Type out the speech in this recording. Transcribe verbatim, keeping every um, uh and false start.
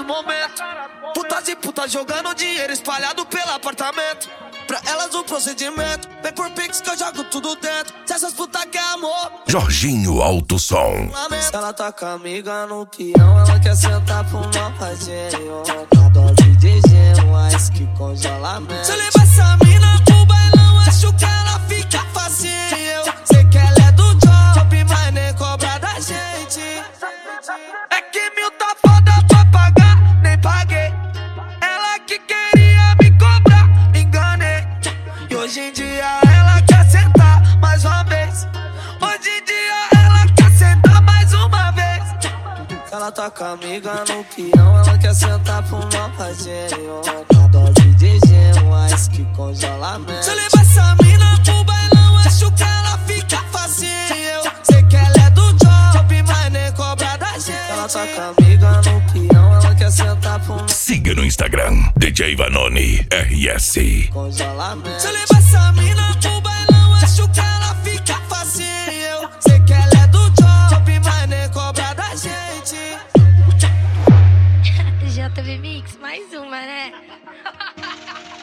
momento. Putas e putas jogando dinheiro espalhado pelo apartamento. Pra elas o procedimento, vem por pix que eu jogo tudo dentro. Se essas putas quer amor, Jorginho Alto Som. se ela tá com a amiga no peão, ela quer sentar pro mal fazinho. A dose de gelo, ice que congelamento. Se eu levar essa mina pro bailão, acho que ela fica facinho. Sei que ela é do job, mas nem cobra da gente. É que mil tá foda pra pagar, nem paguei. Ela que queria me cobrar, enganei. E hoje em dia ela quer sentar mais uma vez. Hoje em dia ela quer sentar mais uma vez. Ela tá com a amiga no peão, ela quer sentar pro mal fazinho. A dose de gelo, ice que congelamento. Se eu levar essa mina pro bailão, acho que ela fica facinho. Sei que ela é do job, mas nem cobra da gente. Ela tá com a amiga no peão, ela quer sentar pro mal. Siga no Instagram, D J Vanoni R S. Congelamento. Se eu levar essa mina pro bailão, acho que ela fica facinho. Sei que ela é do job, mas nem cobra da gente. J B Mix, mais uma, né?